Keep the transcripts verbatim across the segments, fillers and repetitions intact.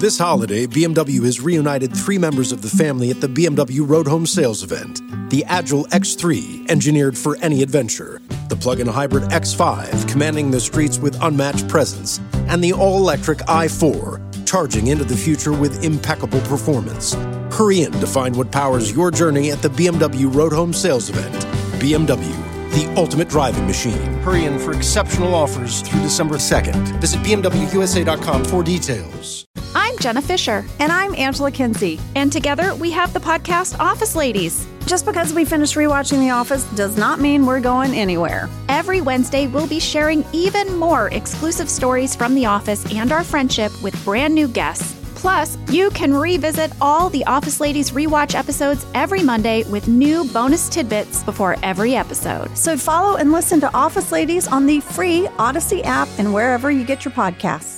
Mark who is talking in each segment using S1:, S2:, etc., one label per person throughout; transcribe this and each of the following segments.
S1: This holiday, B M W has reunited three members of the family at the B M W Road Home Sales event. The Agile X three, engineered for any adventure. The plug-in hybrid X five, commanding the streets with unmatched presence. And the all-electric i four, charging into the future with impeccable performance. Hurry in to find what powers your journey at the B M W Road Home Sales event. B M W, the ultimate driving machine. Hurry in for exceptional offers through December second. Visit B M W U S A dot com for details.
S2: I'm Jenna Fisher.
S3: And I'm Angela Kinsey.
S2: And together we have the podcast Office Ladies.
S3: Just because we finished rewatching The Office does not mean we're going anywhere.
S2: Every Wednesday, we'll be sharing even more exclusive stories from The Office and our friendship with brand new guests. Plus, you can revisit all the Office Ladies rewatch episodes every Monday with new bonus tidbits before every episode.
S3: So follow and listen to Office Ladies on the free Odyssey app and wherever you get your podcasts.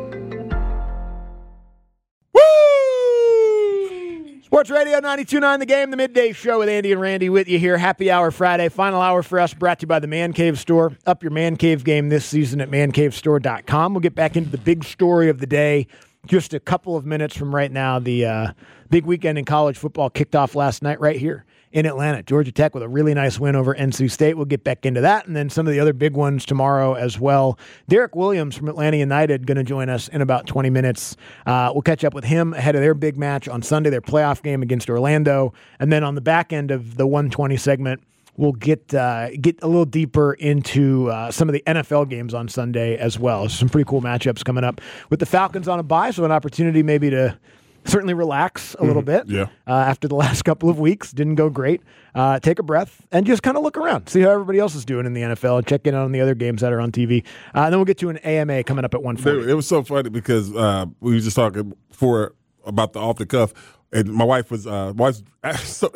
S4: Sports Radio ninety-two point nine The Game, the midday show with Andy and Randy with you here. Happy Hour Friday. Final hour for us brought to you by the Man Cave Store. Up your Man Cave game this season at man cave store dot com. We'll get back into the big story of the day just a couple of minutes from right now. The uh, big weekend in college football kicked off last night right here in Atlanta. Georgia Tech with a really nice win over N C State. We'll get back into that, and then some of the other big ones tomorrow as well. Derek Williams from Atlanta United going to join us in about twenty minutes. Uh, we'll catch up with him ahead of their big match on Sunday, their playoff game against Orlando. And then on the back end of the one twenty segment, we'll get uh, get a little deeper into uh, some of the N F L games on Sunday as well. There's some pretty cool matchups coming up with the Falcons on a bye, so an opportunity maybe to certainly relax a little bit
S5: yeah.
S4: uh, after the last couple of weeks. Didn't go great. Uh, take a breath and just kind of look around, see how everybody else is doing in the N F L, and check in on the other games that are on T V. Uh, and then we'll get to an A M A coming up at one forty.
S5: It was so funny because uh, we were just talking before about the off the cuff, and my wife was uh, my wife's so,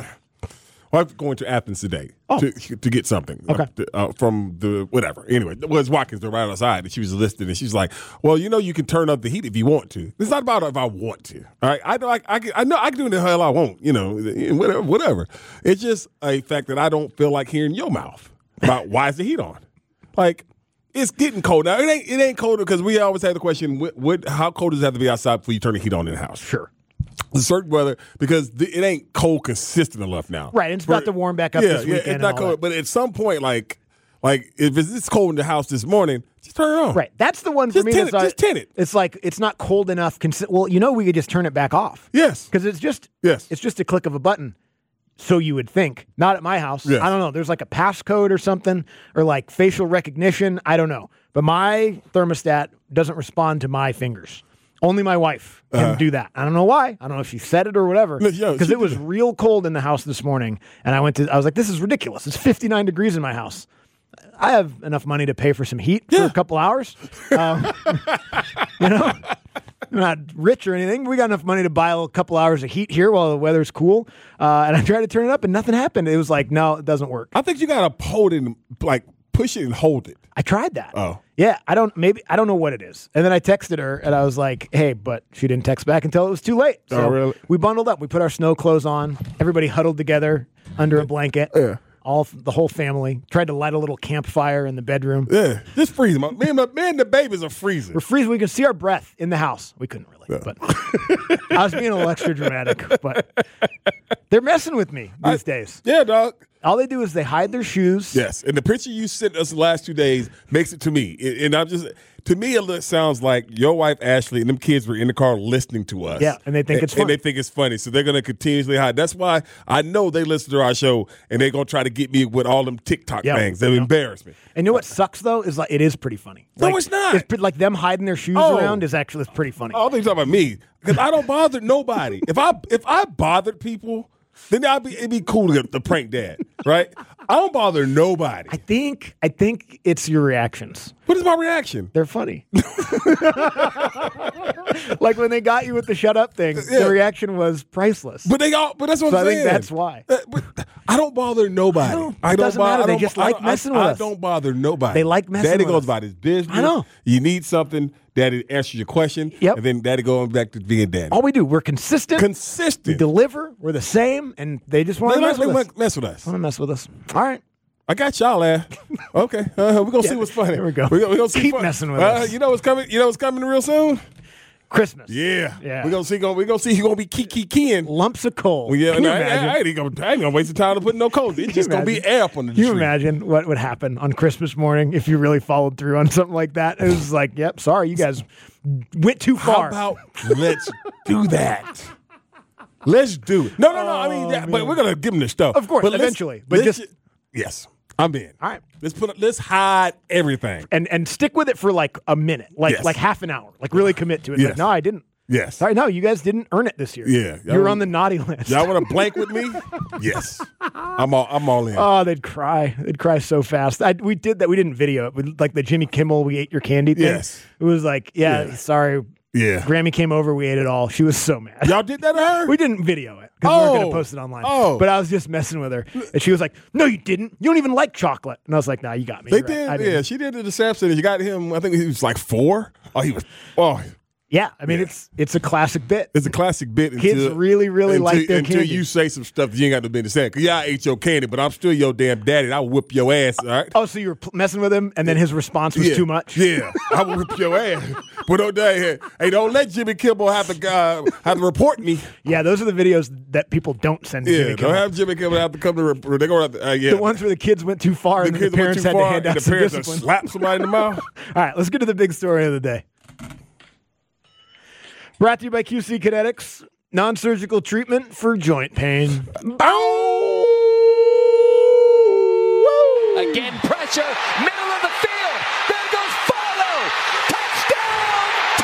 S5: my wife's going to Athens today
S4: oh.
S5: to to get something
S4: okay.
S5: uh, uh, from the whatever. Anyway, it was Watkins. They're right outside, and she was listening, and she's like, "Well, you know, you can turn up the heat if you want to. It's not about if I want to. All right, I know, I, I, I know, I can do the hell I want. You know, whatever, whatever. It's just a fact that I don't feel like hearing your mouth about why is the heat on. Like, it's getting cold now. It ain't it ain't colder because we always had the question: what, what, how cold does it have to be outside before you turn the heat on in the house?
S4: Sure.
S5: Certain weather, because the, it ain't cold consistent enough now.
S4: Right, it's
S5: For,
S4: about to warm back up
S5: yeah,
S4: this weekend.
S5: Yeah, it's not cold, but at some point, like, like if it's this cold in the house this morning, just turn it on.
S4: Right, that's the one for
S5: just
S4: me.
S5: Tint
S4: that's
S5: it,
S4: like,
S5: just tint it.
S4: It's like it's not cold enough. Consi- well, you know, we could just turn it back off.
S5: Yes,
S4: because it's just
S5: yes,
S4: it's just a click of a button. So you would think. Not at my house.
S5: Yes.
S4: I don't know. There's like a passcode or something, or like facial recognition. I don't know. But my thermostat doesn't respond to my fingers. Only my wife can
S5: uh,
S4: do that. I don't know why. I don't know if she said it or whatever. Because it was real cold in the house this morning, and I went to. I was like, "This is ridiculous. It's fifty-nine degrees in my house. I have enough money to pay for some heat
S5: yeah.
S4: for a couple hours. Um, you know, I'm not rich or anything. We got enough money to buy a couple hours of heat here while the weather's cool. Uh, and I tried to turn it up, and nothing happened. It was like, no, it doesn't work.
S5: I think you gotta hold it, and, like push it and hold it.
S4: I tried that.
S5: Oh.
S4: Yeah, I don't maybe I don't know what it is. And then I texted her and I was like, hey, but she didn't text back until it was too late. So
S5: oh, really?
S4: we bundled up. We put our snow clothes on. Everybody huddled together under a blanket.
S5: Yeah.
S4: All the whole family. Tried to light a little campfire in the bedroom.
S5: Yeah. Just freeze. My man, my, man the babies are freezing.
S4: We're freezing. We can see our breath in the house. We couldn't really, yeah. but I was being a little extra dramatic, but they're messing with me these I, days.
S5: Yeah, dog.
S4: All they do is they hide their shoes.
S5: Yes, and the picture you sent us the last two days makes it to me. And I'm just, to me, it sounds like your wife, Ashley, and them kids were in the car listening to us.
S4: Yeah, and they think
S5: and,
S4: it's funny.
S5: And they think it's funny, so they're going to continuously hide. That's why I know they listen to our show, and they're going to try to get me with all them TikTok
S4: yeah,
S5: things. They'll embarrass me.
S4: And you know what sucks, though, is like it is pretty funny.
S5: No,
S4: like,
S5: it's not.
S4: It's pretty, like them hiding their shoes
S5: oh.
S4: around is actually it's pretty funny.
S5: Oh, I think you're talking about me, because I don't bother nobody. If I if I bothered people, then I'd be, it'd be cool to, to prank dad, right? I don't bother nobody.
S4: I think I think it's your reactions.
S5: What is my reaction?
S4: They're funny. Like when they got you with the shut up thing, yeah. the reaction was priceless.
S5: But they all, but that's what
S4: so
S5: I'm
S4: I
S5: saying.
S4: think that's why.
S5: Uh, but I don't bother nobody.
S4: No,
S5: I
S4: it
S5: don't
S4: doesn't
S5: bother.
S4: matter.
S5: I
S4: they
S5: don't,
S4: just
S5: I
S4: like
S5: don't,
S4: messing
S5: I,
S4: with
S5: I
S4: us.
S5: don't bother nobody.
S4: They like messing
S5: Daddy
S4: with
S5: goes
S4: us.
S5: about his business.
S4: I know.
S5: You need something. Daddy answers your question.
S4: Yep.
S5: And then Daddy goes back to being Daddy.
S4: All we do, we're consistent.
S5: Consistent.
S4: We deliver. We're the same, and they just want
S5: they
S4: to mess
S5: like,
S4: with
S5: they
S4: us.
S5: Want mess with us.
S4: Want to mess with us? All right.
S5: I got y'all ass. Okay, uh, we're gonna
S4: Yeah,
S5: see what's funny.
S4: Here we go.
S5: We're gonna, we're gonna see
S4: Keep
S5: fun.
S4: messing with
S5: uh,
S4: us.
S5: You know what's coming? You know what's coming real soon?
S4: Christmas.
S5: Yeah,
S4: Yeah.
S5: We're gonna see. We're gonna see. He's gonna be key key keying.
S4: Lumps of coal.
S5: Well, yeah,
S4: Can you
S5: no, I,
S4: imagine?
S5: I, I, ain't gonna, I ain't gonna waste the time to put no cold. It's just gonna be
S4: imagine?
S5: air up on the
S4: Can you
S5: tree.
S4: imagine what would happen on Christmas morning if you really followed through on something like that? It was like, yep, sorry, you guys went too far.
S5: How about let's do that? Let's do it. No, no, no. I mean, that, but we're gonna give him the stuff,
S4: Of course,
S5: but let's-
S4: eventually. But
S5: let's
S4: just-
S5: ju- yes, I'm in.
S4: All right.
S5: Let's put. Let's hide everything.
S4: and and stick with it for like a minute, like
S5: Yes.
S4: like half an hour, like really commit to it.
S5: Yes.
S4: Like, no, I didn't.
S5: Yes.
S4: Sorry, no, you guys didn't earn it this year.
S5: Yeah.
S4: you were
S5: Y'all-
S4: on the naughty list.
S5: Y'all want to blank with me? Yes. I'm all. I'm all in.
S4: Oh, they'd cry. They'd cry so fast. I, we did that. We didn't video it. We, like the Jimmy Kimmel, we ate your candy thing.
S5: Yes.
S4: It was like, yeah,
S5: Yeah.
S4: sorry.
S5: Yeah.
S4: Grammy came over. We ate it all. She was so mad.
S5: Y'all did that to her?
S4: We didn't video it because we were going
S5: Oh.
S4: to post it online.
S5: Oh.
S4: But I was just messing with her. And she was like, no, you didn't. You don't even like chocolate. And I was like, nah, you got me.
S5: They
S4: You're right.
S5: did.
S4: I didn't.
S5: Yeah, she did it to Samson. And you got him. I think he was like four. Oh, he was. Oh,
S4: Yeah, I mean, it's it's a classic bit.
S5: it's a classic bit.
S4: Kids
S5: until,
S4: really, really
S5: until,
S4: like their
S5: until
S4: candy.
S5: you say some stuff that you ain't got no business saying. Cause yeah, I ate your candy, but I'm still your damn daddy. And I will whip your ass. All right.
S4: Oh, so you were pl- messing with him, and then his response was
S5: yeah.
S4: too much?
S5: Yeah, I will whip your ass. But don't hey, hey, don't let Jimmy Kimmel have to uh, have to report me.
S4: Yeah, those are the videos that people don't send to
S5: Yeah,
S4: Jimmy
S5: don't
S4: Kimmel.
S5: have Jimmy Kimmel have to come to report. They go out. Uh, yeah,
S4: The ones where the kids went too far
S5: the
S4: and the
S5: kids went
S4: parents
S5: too
S4: had to
S5: far,
S4: hand
S5: and
S4: out
S5: the
S4: some
S5: parents
S4: discipline.
S5: slap somebody in the mouth.
S4: All right, let's get to the big story of the day. Brought to you by Q C Kinetics, non-surgical treatment for joint pain.
S6: Again, pressure, middle of the field. There goes Follow. Touchdown,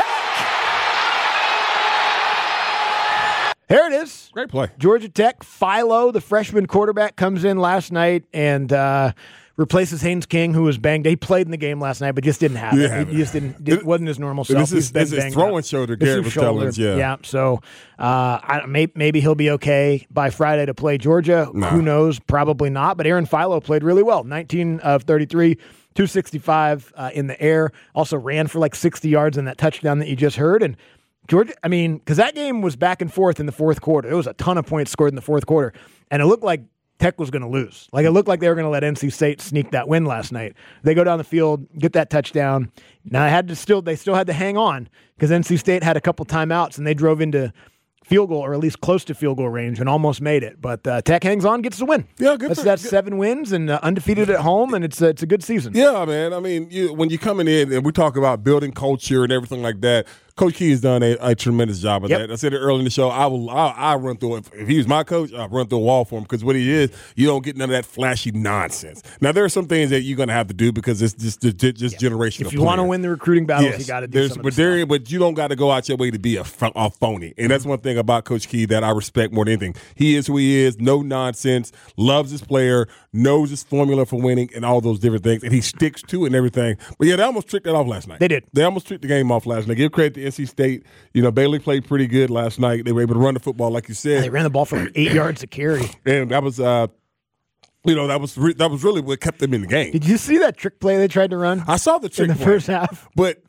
S6: Tech.
S4: Here it is.
S5: Great play.
S4: Georgia Tech, Philo, the freshman quarterback, comes in last night and uh, replaces Haynes King, who was banged. He played in the game last night, but just didn't have
S5: Yeah,
S4: it.
S5: have
S4: He
S5: it.
S4: just didn't. Did,
S5: It-
S4: wasn't his normal
S5: This
S4: self.
S5: is-
S4: He's been
S5: this is
S4: banged
S5: throwing
S4: up.
S5: shoulder,
S4: It's
S5: Garrett
S4: his
S5: was telling us,
S4: shoulder.
S5: yeah.
S4: Yeah. So uh, I, may, maybe he'll be okay by Friday to play Georgia.
S5: Nah.
S4: Who knows? Probably not. But Aaron Philo played really well. nineteen of thirty-three. two sixty-five uh, in the air. Also ran for like sixty yards in that touchdown that you just heard. And Georgia, I mean, because that game was back and forth in the fourth quarter. There was a ton of points scored in the fourth quarter. And it looked like Tech was going to lose. Like it looked like they were going to let N C State sneak that win last night. They go down the field, get that touchdown. Now I had to still, they still had to hang on because N C State had a couple timeouts and they drove into field goal or at least close to field goal range and almost made it. But uh, Tech hangs on, gets the win.
S5: Yeah, good
S4: That's,
S5: for-
S4: that's
S5: good-
S4: seven wins and uh, undefeated at home, and it's uh, it's a good season.
S5: Yeah, man. I mean, you, when you're coming in and we talk about building culture and everything like that, Coach Key has done a, a tremendous job of
S4: Yep.
S5: that. I said it early in the show. I will. I, I run through. If, if he was my coach, I'd run through a wall for him because what he is, you don't get none of that flashy nonsense. Now there are some things that you're going to have to do because it's just just, just generational.
S4: If you want to
S5: player.
S4: win the recruiting battles,
S5: Yes,
S4: you got to do
S5: there's-
S4: some of
S5: but
S4: the
S5: there,
S4: stuff.
S5: but you don't got to go out your way to be a, ph- a phony, and that's one thing about Coach Key that I respect more than anything. He is who he is, no nonsense, loves his player, knows his formula for winning, and all those different things, and he sticks to it and everything. But yeah, they almost tricked that off last night.
S4: They did.
S5: They almost tricked the game off last night. Give credit to N C State. You know, Bailey played pretty good last night. They were able to run the football, like you said.
S4: They ran the ball for like eight yards a carry.
S5: And that was, uh, you know, that was re- that was really what kept them in the game.
S4: Did you see that trick play they tried to run
S5: I saw the trick
S4: in the
S5: play,
S4: first half?
S5: but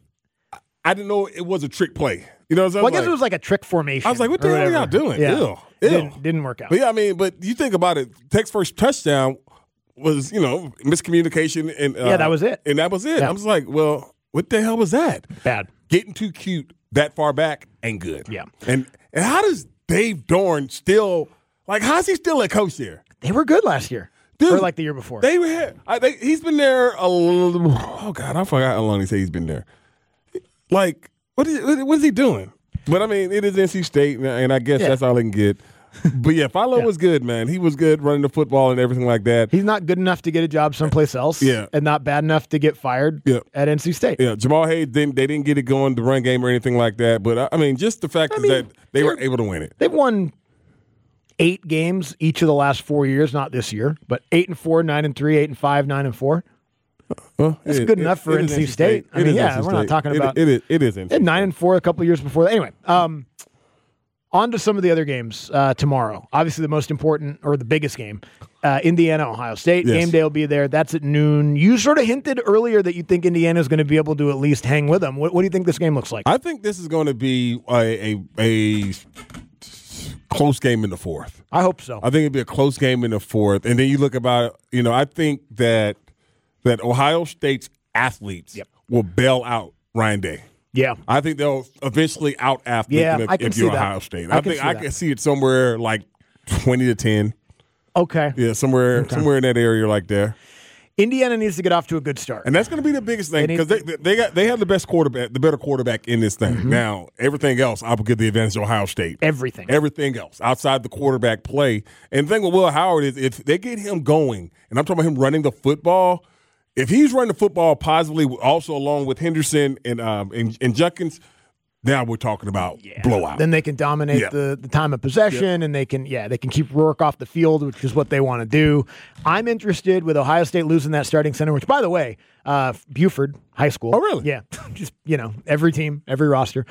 S5: I didn't know it was a trick play. You know what I'm saying?
S4: Well, I guess
S5: like,
S4: it was like a trick formation.
S5: I was like, what the
S4: or
S5: hell are y'all
S4: whatever.
S5: doing?
S4: Yeah.
S5: Ew. Ew.
S4: Didn't, didn't work out.
S5: But yeah, I mean, but you think about it. Tech's first touchdown was, you know, miscommunication, and uh,
S4: Yeah, that was it.
S5: and that was it.
S4: Yeah.
S5: I was like, well, what the hell was that?
S4: Bad.
S5: Getting too cute that far back ain't good.
S4: Yeah.
S5: and and how does Dave Dorn still like? How's he still a coach there?
S4: They were good last year.
S5: Dude,
S4: or like the year before.
S5: They were. I, they, he's been there a little. Oh God, I forgot how long he said he's been there. Like, what is what is he doing? But I mean, it is N C State, and- and I guess
S4: Yeah.
S5: that's all they can get. But yeah, Philo
S4: Yeah.
S5: was good, man. He was good running the football and everything like that.
S4: He's not good enough to get a job someplace else.
S5: Yeah.
S4: And not bad enough to get fired
S5: Yeah.
S4: at N C State.
S5: Yeah, Jamal Hayes didn't. They didn't get it going the run game or anything like that. But I- I mean, just the fact is
S4: mean,
S5: that they were
S4: they're-
S5: able to win it.
S4: They've won eight games each of the last four years, not this year, but eight and four, nine and three, eight and five, nine and four.
S5: Well,
S4: That's
S5: it-
S4: good
S5: it-
S4: enough for
S5: it is
S4: N C State. I
S5: It
S4: mean,
S5: is
S4: yeah,
S5: N C
S4: we're not
S5: State.
S4: talking
S5: It-
S4: about-
S5: it is. It is N C
S4: They had nine and four a couple of years before that. Anyway, um, on to some of the other games uh, tomorrow. Obviously, the most important or the biggest game, uh, Indiana, Ohio State.
S5: Yes.
S4: Game day will be there. That's at noon. You sort of hinted earlier that you think Indiana is going to be able to at least hang with them. What, what do you think this game looks like?
S5: I think this is going to be a, a a close game in the fourth.
S4: I hope so.
S5: I think it'd be a close game in the fourth. And then you look about, you know, I think that that Ohio State's athletes
S4: Yep.
S5: will bail out Ryan Day.
S4: Yeah.
S5: I think they'll eventually out athlete
S4: Yeah,
S5: them if,
S4: I can
S5: if
S4: see
S5: you're
S4: that.
S5: Ohio State.
S4: I
S5: I,
S4: can
S5: think
S4: see
S5: I
S4: that.
S5: can see it somewhere like twenty to ten.
S4: Okay.
S5: Yeah, somewhere somewhere in that area like there.
S4: Indiana needs to get off to a good start.
S5: And that's going to be the biggest thing
S4: They
S5: because
S4: need
S5: they, they got they have the best quarterback, the better quarterback in this thing.
S4: Mm-hmm.
S5: Now, everything else, I will give the advantage to Ohio State.
S4: Everything.
S5: Everything else outside the quarterback play. And the thing with Will Howard is if they get him going, and I'm talking about him running the football, if he's running the football positively, also along with Henderson and um and, and Judkins, now we're talking about blowout.
S4: Then they can dominate
S5: Yeah.
S4: the, the time of possession, and they can yeah they can keep Rourke off the field, which is what they want to do. I'm interested with Ohio State losing that starting center, which by the way, uh, Buford High School.
S5: Oh, really?
S4: Yeah, just you know every team, every roster.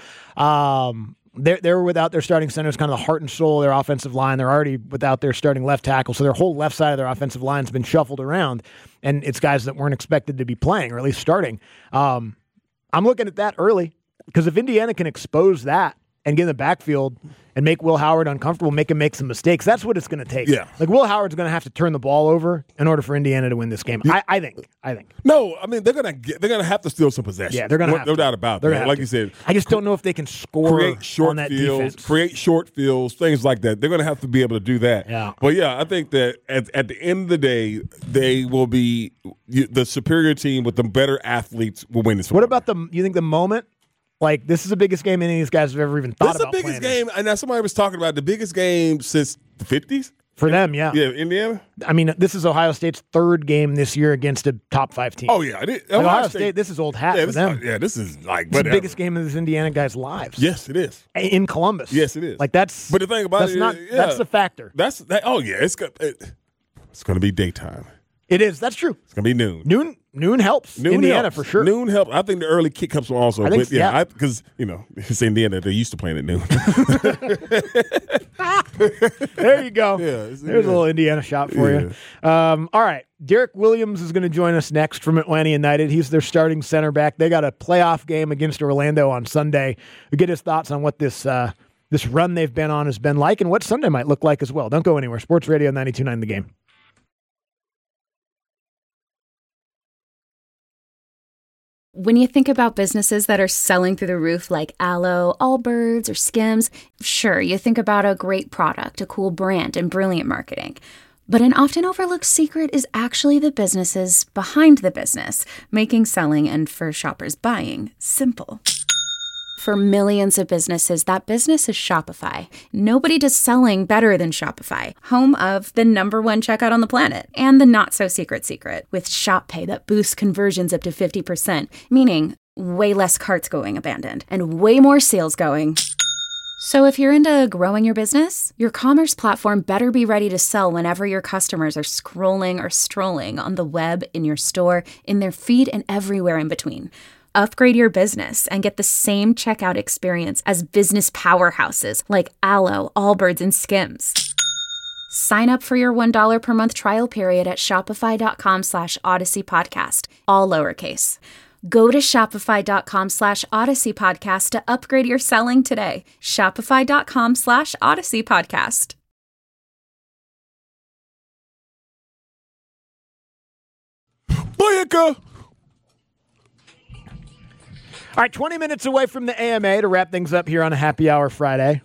S4: Um, they're they're without their starting center. It's kind of the heart and soul of their offensive line. They're already without their starting left tackle, so their whole left side of their offensive line has been shuffled around, and it's guys that weren't expected to be playing or at least starting. Um, I'm looking at that early. Because if Indiana can expose that and get in the backfield and make Will Howard uncomfortable, make him make some mistakes, that's what it's going to take.
S5: Yeah.
S4: Like Will Howard's going to have to turn the ball over in order for Indiana to win this game. I, I think. I think.
S5: No, I mean they're gonna get, they're gonna have to steal some possession.
S4: Yeah, they're going to
S5: no,
S4: have
S5: no
S4: to.
S5: doubt about
S4: They're
S5: that.
S4: gonna have
S5: Like
S4: to.
S5: you said,
S4: I just don't know if they can score
S5: create short
S4: on that
S5: fields,
S4: defense.
S5: create short fields, things like that. They're going to have to be able to do that.
S4: Yeah.
S5: But yeah, I think that at, at the end of the day, they will be the superior team with the better athletes will win this.
S4: What about the? You think the moment? Like this is the biggest game any of these guys have ever even thought
S5: This is the
S4: about.
S5: biggest
S4: playing.
S5: game, and now somebody was talking about the biggest game since the fifties.
S4: For them, yeah.
S5: Yeah, Indiana.
S4: I mean, this is Ohio State's third game this year against a top five team.
S5: Oh yeah, it is.
S4: Like, Ohio State, this is old hat
S5: yeah,
S4: for
S5: this,
S4: them.
S5: yeah, this is like
S4: It's the
S5: whatever.
S4: biggest game of this Indiana guys' lives.
S5: Yes, it is.
S4: In Columbus.
S5: Yes, it is.
S4: Like that's.
S5: But the thing about
S4: that's
S5: it,
S4: not.
S5: yeah.
S4: That's the factor.
S5: That's that. Oh yeah, it's go- it, it's going to be daytime.
S4: It is. That's true.
S5: It's going to be noon.
S4: Noon. Noon helps.
S5: Noon
S4: Indiana
S5: helps.
S4: for sure.
S5: Noon helps. I think the early kickups will also.
S4: I think
S5: but
S4: so,
S5: yeah,
S4: yeah.
S5: because you know it's Indiana. They're used to playing at noon.
S4: There you go.
S5: Yeah, it's-
S4: There's
S5: yeah.
S4: a little Indiana shot for you. Um, all right. Derek Williams is going to join us next from Atlanta United. He's their starting center back. They got a playoff game against Orlando on Sunday. We get his thoughts on what this uh, this run they've been on has been like and what Sunday might look like as well. Don't go anywhere. Sports Radio ninety-two point nine The Game.
S7: When you think about businesses that are selling through the roof like Aloe, Allbirds, or Skims, sure, you think about a great product, a cool brand, and brilliant marketing. But an often overlooked secret is actually the businesses behind the business, making selling and for shoppers buying simple. For millions of businesses, that business is Shopify. Nobody does selling better than Shopify, home of the number one checkout on the planet, and the not-so-secret secret, with Shop Pay that boosts conversions up to fifty percent, meaning way less carts going abandoned, and way more sales going. So if you're into growing your business, your commerce platform better be ready to sell whenever your customers are scrolling or strolling on the web, in your store, in their feed, and everywhere in between. Upgrade your business and get the same checkout experience as business powerhouses like Aloe, Allbirds, and Skims. Sign up for your one dollar per month trial period at shopify.com slash Odyssey Podcast, all lowercase. Go to shopify.com slash Odyssey Podcast to upgrade your selling today. Shopify.com slash Odyssey Podcast.
S5: Boyaka!
S4: All right, twenty minutes away from the A M A to wrap things up here on a happy hour Friday.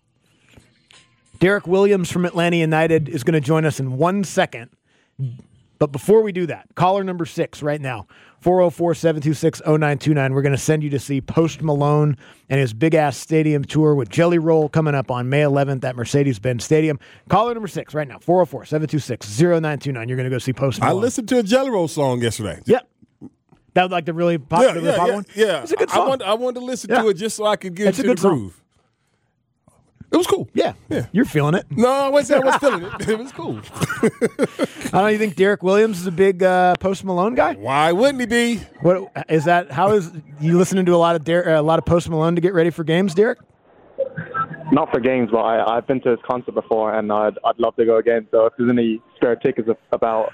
S4: Derek Williams from Atlanta United is going to join us in one second. But before we do that, caller number six right now, four oh four, seven two six, oh nine two nine. We're going to send you to see Post Malone and his big-ass stadium tour with Jelly Roll coming up on May eleventh at Mercedes-Benz Stadium. Caller number six right now, four oh four, seven two six, oh nine two nine. You're going to go see Post
S5: I
S4: Malone.
S5: listened to a Jelly Roll song yesterday.
S4: Yep. That was like the really popular,
S5: Yeah,
S4: really
S5: yeah,
S4: popular
S5: yeah,
S4: one?
S5: yeah.
S4: It's a good
S5: I
S4: song.
S5: wanted, I wanted to listen
S4: Yeah.
S5: to it just so I could get
S4: It's a
S5: into the
S4: good song.
S5: groove. It was cool.
S4: Yeah.
S5: Yeah.
S4: You're feeling it.
S5: No, I wasn't, I was feeling it. It was cool.
S4: I don't know. You think Derek Williams is a big uh, Post Malone guy?
S5: Why wouldn't he be?
S4: What is that? How is you listening to a lot of Der- uh, a lot of Post Malone to get ready for games, Derek?
S8: Not for games, but I, I've been to his concert before, and I'd, I'd love to go again. So if there's any spare tickets about,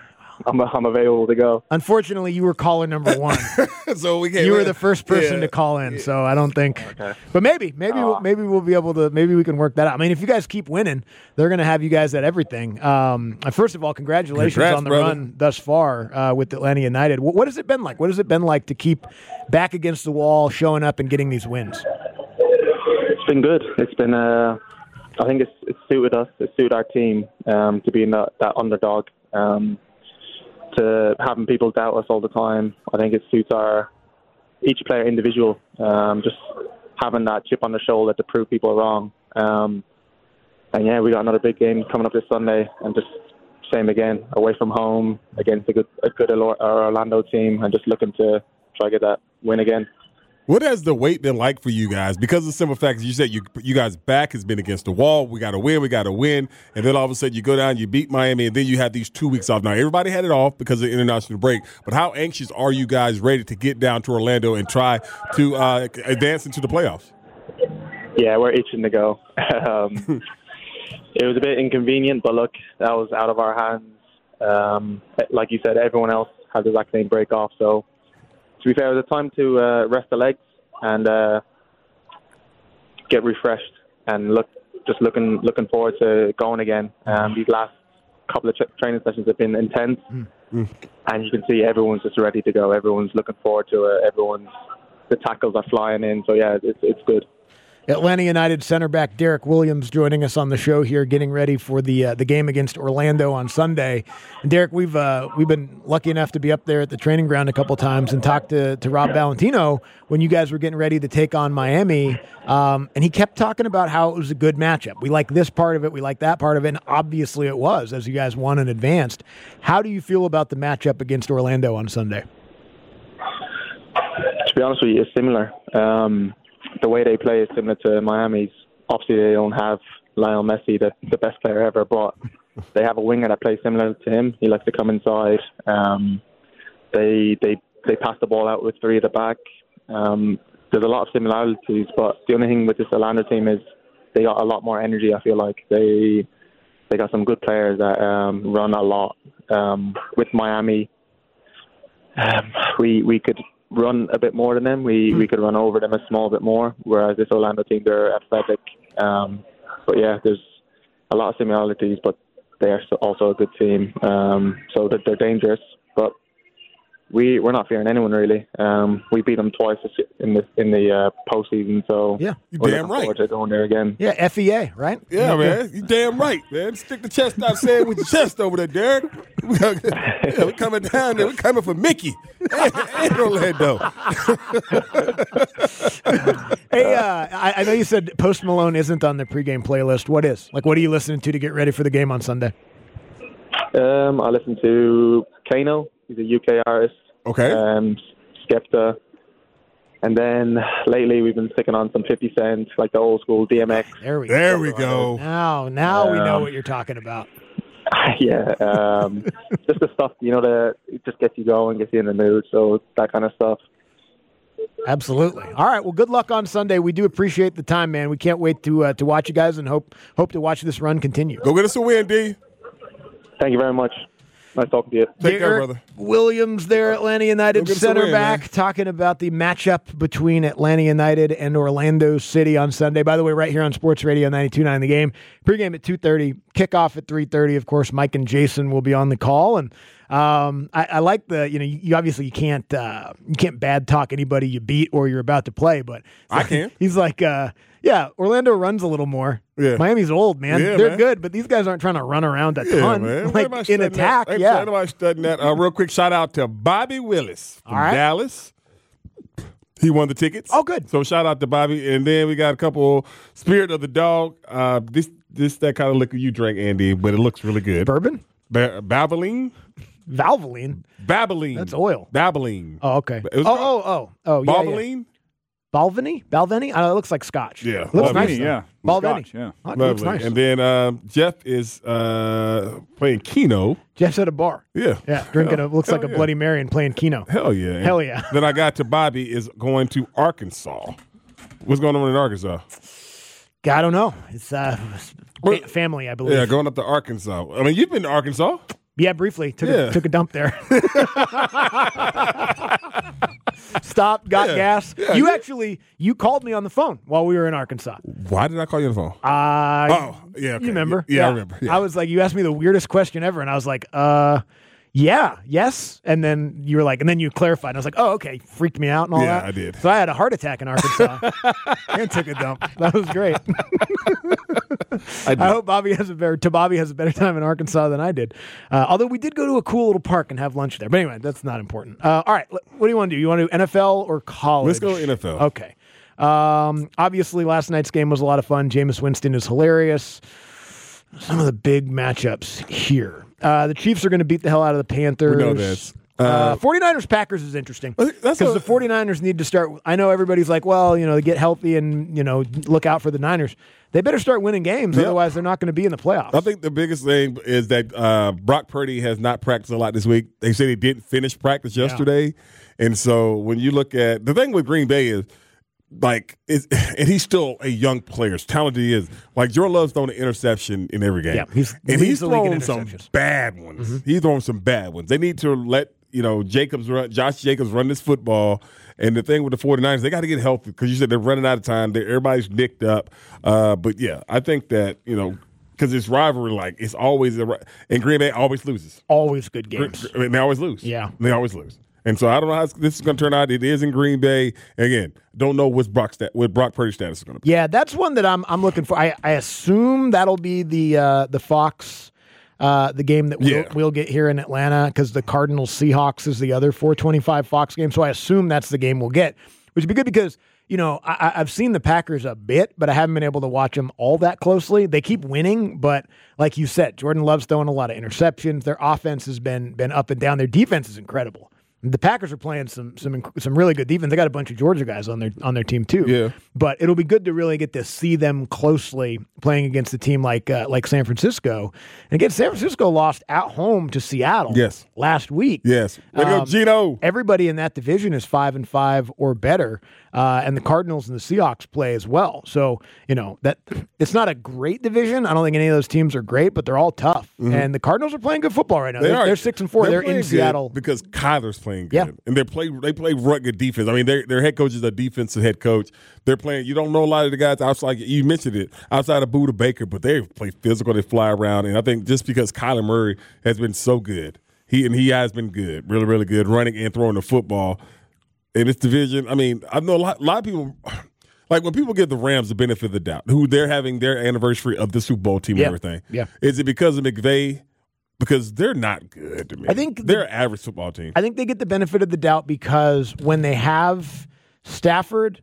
S8: I'm I'm available to go.
S4: Unfortunately, you were caller number one.
S5: So we can't.
S4: You were the first person
S5: yeah.
S4: to call in, so I don't think.
S8: Okay.
S4: But maybe, maybe, we'll, maybe we'll be able to. Maybe we can work that out. I mean, if you guys keep winning, they're going to have you guys at everything. Um, first of all, congratulations
S5: Congrats,
S4: on the
S5: brother.
S4: run thus far uh, with Atlanta United. What, what has it been like? What has it been like to keep back against the wall, showing up and getting these wins?
S8: It's been good. It's been. Uh, I think it's it's suited us. It suited our team um, to be in that, that underdog. Um, to having people doubt us all the time. I think it suits our each player individual. Um, just having that chip on the shoulder to prove people wrong. Um, and yeah, we got another big game coming up this Sunday, and just same again, away from home against a good a good Orlando team, and just looking to try to get that win again.
S5: What has the wait been like for you guys? Because of the simple fact that you said you you guys' back has been against the wall. We got to win. We got to win. And then all of a sudden you go down, you beat Miami, and then you have these two weeks off. Now, everybody had it off because of the international break. But how anxious are you guys ready to get down to Orlando and try to uh, advance into the playoffs?
S8: Yeah, we're itching to go. um, it was a bit inconvenient, but look, that was out of our hands. Um, like you said, everyone else had the exact same break off, so to be fair, it was a time to uh, rest the legs and uh, get refreshed and look, just looking looking forward to going again. Um, these last couple of tra- training sessions have been intense, mm-hmm. and you can see everyone's just ready to go. Everyone's looking forward to it. Everyone's the tackles are flying in, so yeah, it's it's good.
S4: Atlanta United center back Derek Williams joining us on the show here, getting ready for the uh, the game against Orlando on Sunday. And Derek, we've uh, we've been lucky enough to be up there at the training ground a couple times and talked to, to Rob Valentino when you guys were getting ready to take on Miami, um, and he kept talking about how it was a good matchup. We like this part of it, we like that part of it, and obviously it was, as you guys won and advanced. How do you feel about the matchup against Orlando on Sunday?
S8: To be honest with you, it's similar. Um, The way they play is similar to Miami's. Obviously, they don't have Lionel Messi, the, the best player ever, but they have a winger that plays similar to him. He likes to come inside. Um, they they they pass the ball out with three at the back. Um, there's a lot of similarities, but the only thing with this Orlando team is they got a lot more energy. I feel like they they got some good players that um, run a lot. Um, with Miami, um, we we could run a bit more than them. We we could run over them a small bit more, whereas this Orlando team, they're athletic. Um, but yeah, there's a lot of similarities, but they are also a good team. Um, so that they're dangerous, but we we're not fearing anyone really. Um, we beat them twice in the in the uh, postseason, so
S4: yeah,
S5: you
S8: we're
S5: damn
S8: looking
S5: right.
S8: forward to going there again.
S4: Yeah, F E A, right?
S5: Yeah, man, you damn right, man. Stick the chest out, say it with your chest over there, Derek. Yeah, we're coming down there. We're coming for Mickey and, and Orlando.
S4: Hey, uh, I, I know you said Post Malone isn't on the pregame playlist. What is? Like, what are you listening to to get ready for the game on Sunday?
S8: Um, I listen to Kano. He's a U K artist.
S5: Okay.
S8: Um, Skepta. And then lately we've been sticking on some fifty Cent, like the old school D M X.
S4: There we
S5: there
S4: go.
S5: we go.
S4: Now, now um, we know what you're talking about.
S8: Yeah. Um, just the stuff, you know, that it just gets you going, gets you in the mood. So that kind of stuff.
S4: Absolutely. All right. Well, good luck on Sunday. We do appreciate the time, man. We can't wait to uh, to watch you guys and hope hope to watch this run continue.
S5: Go get us a win, D.
S8: Thank you very much. Nice talking to you.
S5: Take care, brother.
S4: Williams there, Atlanta United center win, back, man. Talking about the matchup between Atlanta United and Orlando City on Sunday. By the way, right here on Sports Radio ninety-two point nine The Game. Pregame at two thirty, kickoff at three thirty. Of course, Mike and Jason will be on the call. And um, I, I like the, you know, you, you obviously you can't uh, you can't bad talk anybody you beat or you're about to play, but
S5: I can.
S4: He's like, uh, yeah, Orlando runs a little more.
S5: Yeah.
S4: Miami's old, man.
S5: Yeah,
S4: They're
S5: man.
S4: good, but these guys aren't trying to run around a
S5: Yeah,
S4: ton.
S5: man.
S4: Like in attack,
S5: that?
S4: yeah.
S5: Everybody studying that. Uh, real quick shout out to Bobby Willis from
S4: All right.
S5: Dallas. He won the tickets.
S4: Oh, good.
S5: So shout out to Bobby. And then we got a couple Spirit of the Dog. Uh, this this that kind of liquor you drink, Andy, but it looks really good.
S4: Bourbon?
S5: Ba- Babbling?
S4: Valvoline.
S5: Babbling.
S4: That's oil.
S5: Babbling.
S4: Oh, okay.
S5: It was
S4: Oh,
S5: called-
S4: oh, oh, oh, yeah, yeah.
S5: Balvaline?
S4: Balvenie? Balvenie? I know, it looks like Scotch.
S5: Yeah.
S4: Looks
S5: Balvenie,
S4: nice. though.
S9: yeah.
S4: Balvenie.
S9: Scotch, yeah.
S4: Oh, it looks
S5: Lovely.
S4: nice.
S5: And then um, Jeff is uh, playing Keno.
S4: Jeff's at a bar.
S5: Yeah.
S4: Yeah, drinking
S5: Hell-
S4: a, looks
S5: hell
S4: like a
S5: yeah.
S4: Bloody Mary and playing Keno.
S5: Hell yeah.
S4: Hell yeah.
S5: Then I got to Bobby is going to Arkansas. What's going on in Arkansas?
S4: I don't know. It's uh, fa- family, I believe.
S5: Yeah, going up to Arkansas. I mean, you've been to Arkansas.
S4: Yeah, briefly. Took,
S5: Yeah.
S4: a, took a dump there. Stopped, got
S5: Yeah.
S4: gas.
S5: Yeah,
S4: you
S5: yeah.
S4: actually, you called me on the phone while we were in Arkansas.
S5: Why did I call you on the phone?
S4: Uh,
S5: Oh, yeah, okay.
S4: You remember?
S5: Yeah, I remember. Yeah.
S4: I was like, you asked me the weirdest question ever, and I was like, uh, yeah, yes. And then you were like, and then you clarified. And I was like, oh, okay. Freaked me out and all
S5: Yeah,
S4: that.
S5: I did.
S4: So I had a heart attack in Arkansas and took a dump. That was great.
S5: I did.
S4: I hope Bobby has a better, to Bobby has a better time in Arkansas than I did. Uh, although we did go to a cool little park and have lunch there. But anyway, that's not important. Uh, all right. What do you want to do? You want to do N F L or college?
S5: Let's go N F L.
S4: Okay. Um, obviously, last night's game was a lot of fun. Jameis Winston is hilarious. Some of the big matchups here. Uh, the Chiefs are going to beat the hell out of the Panthers.
S5: We know this.
S4: Uh,
S5: Uh,
S4: 49ers Packers is interesting
S5: I think that's
S4: because
S5: a-
S4: the 49ers need to start. I know everybody's like, well, you know, get healthy and, you know, look out for the Niners. They better start winning games.
S5: Yep.
S4: Otherwise, they're not going to be in the playoffs.
S5: I think the biggest thing is that uh, Brock Purdy has not practiced a lot this week. They said he didn't finish practice yesterday. And so when you look at – the thing with Green Bay is, like, it's, and he's still a young player, as talented he is. Like, Jordan Love's throwing an interception in every game.
S4: Yeah, he's-
S5: and
S4: leads
S5: he's
S4: the league in
S5: throwing some
S4: interceptions.
S5: bad ones. He's throwing some bad ones. They need to let, you know, Jacobs run, Josh Jacobs run this football. And the thing with the 49ers, they got to get healthy because you said they're running out of time. They're, everybody's nicked up. Uh, but, yeah, I think that, you know, because it's rivalry, like, it's always a – and Green Bay always loses.
S4: Always good games.
S5: I mean, they always lose.
S4: Yeah.
S5: They always lose. And so I don't know how this is going to turn out. It is in Green Bay. Again, don't know what's Brock stat, what Brock Purdy's status is going to be.
S4: Yeah, that's one that I'm I'm looking for. I, I assume that'll be the uh, the Fox uh, the game that we'll,
S5: Yeah.
S4: we'll get here in Atlanta because the Cardinals Seahawks is the other four twenty-five Fox game. So I assume that's the game we'll get, which would be good because you know I, I've seen the Packers a bit, but I haven't been able to watch them all that closely. They keep winning, but like you said, Jordan Love's throwing a lot of interceptions. Their offense has been been up and down. Their defense is incredible. The Packers are playing some some inc- some really good defense. They got a bunch of Georgia guys on their on their team too.
S5: Yeah.
S4: But it'll be good to really get to see them closely playing against a team like uh, like San Francisco. And again, San Francisco lost at home to Seattle.
S5: Yes.
S4: Last week.
S5: Yes. Way to go,
S4: Um,
S5: Gino.
S4: Everybody in that division is five and five or better, uh, and the Cardinals and the Seahawks play as well. So you know that it's not a great division. I don't think any of those teams are great, but they're all tough. And the Cardinals are playing good football right now.
S5: They
S4: They're,
S5: are.
S4: they're six and four. They're,
S5: playing
S4: in
S5: good
S4: Seattle.
S5: because Kyler's playing good.
S4: Yeah.
S5: And they play they play rugged defense. I mean, their their head coach is a defensive head coach. They're playing. You don't know a lot of the guys outside. You mentioned it outside of Buda Baker, but they play physical. They fly around, and I think just because Kyler Murray has been so good, he and he has been good, really, really good, running and throwing the football in this division. I mean, I know a lot, a lot of people. Like when people give the Rams the benefit of the doubt, who they're having their anniversary of the Super Bowl team
S4: Yeah.
S5: and everything.
S4: Yeah.
S5: Is it because of McVay? Because they're not good to me.
S4: I think
S5: they're an average football team.
S4: I think they get the benefit of the doubt because when they have Stafford,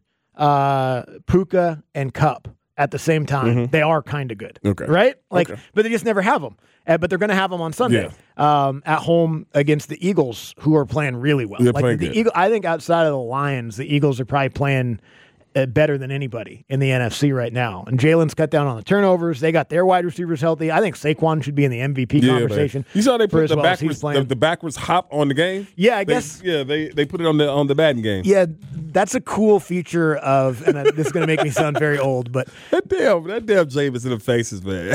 S4: uh, Puka, and Cup at the same time, they are kind of good.
S5: Okay.
S4: Right? Like,
S5: Okay.
S4: but they just never have them. Uh, but they're going to have them on Sunday um, at home against the Eagles, who are playing really well.
S5: They're
S4: like
S5: playing
S4: the
S5: good.
S4: Eagle, I think outside of the Lions, the Eagles are probably playing uh, better than anybody in the N F C right now. And Jalen's cut down on the turnovers. They got their wide receivers healthy. I think Saquon should be in the M V P
S5: Yeah, man.
S4: conversation.
S5: You saw they
S4: for
S5: put
S4: as
S5: the
S4: well as he's
S5: backwards the,
S4: playing.
S5: the backwards hop on the game.
S4: Yeah, I
S5: They-
S4: guess.
S5: Yeah, they they put it on the on the batting game.
S4: Yeah, that's a cool feature of, and uh, this is going to make me sound very old, but
S5: That damn that damn Jameis in the faces, man.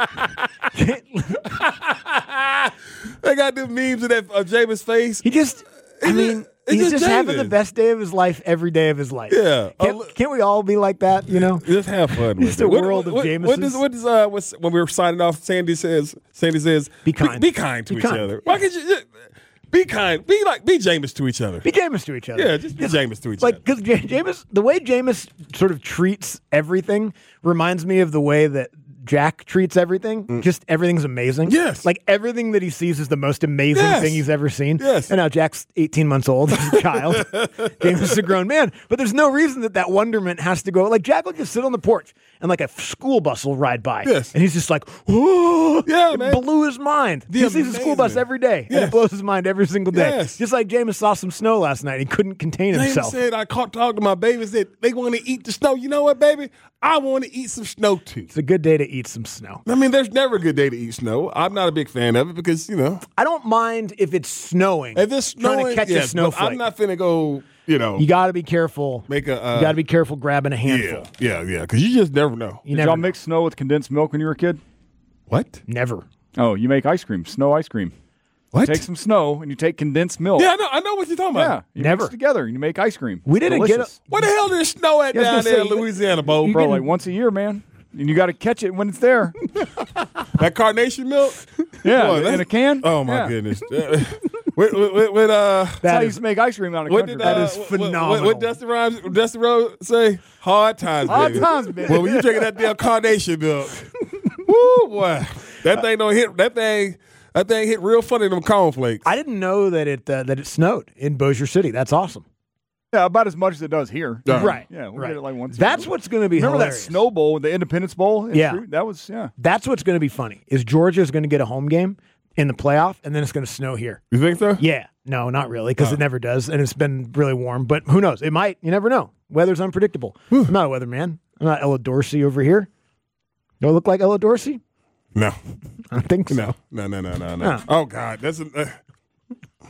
S5: They got them memes of that of Jameis face.
S4: he just, I
S5: It's
S4: mean,
S5: just- it's
S4: he's
S5: just
S4: just having the
S5: Jameis.
S4: best day of his life every day of his life.
S5: Yeah.
S4: Can't,
S5: Uh,
S4: can't we all be like that, you know?
S5: Just have fun. with
S4: Just
S5: it.
S4: a
S5: What-
S4: world of
S5: what,
S4: Jameses.
S5: What does what does uh what's, when we were signing off? Sandy says Sandy says
S4: Be kind.
S5: Be, be kind to
S4: Be
S5: each
S4: kind.
S5: other. Why can't you just, be kind? Be like be Jameis to each other.
S4: Be Jameis to each other.
S5: Yeah, just be Jameis to each
S4: Like,
S5: other.
S4: because Jameis, the way Jameis sort of treats everything reminds me of the way that Jack treats everything. Just everything's amazing.
S5: Mm. Yes.
S4: Like everything that he sees is the most amazing
S5: Yes.
S4: thing he's ever seen.
S5: Yes.
S4: And now Jack's eighteen months old. He's a child. Jameis is a grown man. But there's no reason that that wonderment has to go. Like Jack will just sit on the porch and like a school bus will ride by.
S5: Yes.
S4: And he's just like, whoa.
S5: Yeah,
S4: it
S5: man.
S4: blew his mind.
S5: The
S4: he sees a school bus
S5: amazement.
S4: every day. And
S5: Yes.
S4: it blows his mind every single day.
S5: Yes.
S4: Just like Jameis saw some snow last night. He couldn't contain
S5: James
S4: himself.
S5: said, I caught talking to my baby, said they want to eat the snow. You know what, baby? I want to eat some snow too.
S4: It's a good day to eat some snow.
S5: I mean, there's never a good day to eat snow. I'm not a big fan of it because, you know,
S4: I don't mind if it's snowing.
S5: if it's
S4: trying
S5: snowing,
S4: to catch
S5: yes,
S4: a snowflake.
S5: but I'm not finna go, you know,
S4: You got to be careful.
S5: make a. Uh,
S4: you got to be careful grabbing a handful.
S5: Yeah, yeah, yeah, because you just never know.
S4: You
S9: Did
S4: never
S9: y'all
S4: know.
S9: mix snow with condensed milk when you were a kid?
S5: What?
S4: Never.
S9: Oh, you make ice cream, snow ice cream.
S5: What?
S9: You take some snow and you take condensed milk.
S5: Yeah, I know, I know what you're talking
S9: Yeah,
S5: about.
S9: you
S4: Never.
S9: mix it together and you make ice cream.
S4: We
S9: It's
S4: didn't get
S9: delicious.
S5: Where the hell there's snow at
S4: Yeah, I was
S5: down
S4: gonna
S5: there
S4: say,
S5: in
S4: you-
S5: Louisiana, Bo?
S9: Bro, like once a year, man. And you got to catch it when it's there.
S5: That carnation milk?
S9: Yeah,
S5: Boy,
S9: in
S5: that's-
S9: a can.
S5: Oh, my
S9: Yeah.
S5: goodness. with, with, with, with, uh,
S9: That's how
S4: That
S9: you
S4: is
S9: used to make ice cream out of
S5: what
S9: country.
S5: did, uh,
S4: That is
S5: what- what-
S4: phenomenal.
S5: What, what Dusty Rhymes, Dusty Rose say? Hard times,
S9: Hard
S5: baby.
S9: times, baby.
S5: Well, when you drinking that damn carnation milk, woo, boy, that thing don't hit. That thing, that thing hit real funny in them cornflakes.
S4: I didn't know that it uh, that it snowed in Bossier City. That's awesome.
S9: Yeah, about as much as it does here.
S5: Yeah.
S4: Right.
S9: Yeah, we
S4: right.
S9: get it like once a
S4: That's
S9: year.
S4: what's going to be
S9: Remember
S4: hilarious.
S9: that Snow Bowl, the Independence Bowl? in
S4: Yeah.
S9: Shrew- That was, yeah.
S4: That's what's going to be funny. Is Georgia's going to get a home game in the playoff, and then it's going to snow here.
S5: You think so?
S4: Yeah. No, not really, because it never does, and it's been really warm. But who knows? It might. You never know. Weather's unpredictable. I'm not a weatherman. I'm not Ella Dorsey over here. Do I look like Ella Dorsey?
S5: No,
S4: I don't think so.
S5: no, no, no, no, no, no.
S4: No.
S5: Oh God, that's a, uh,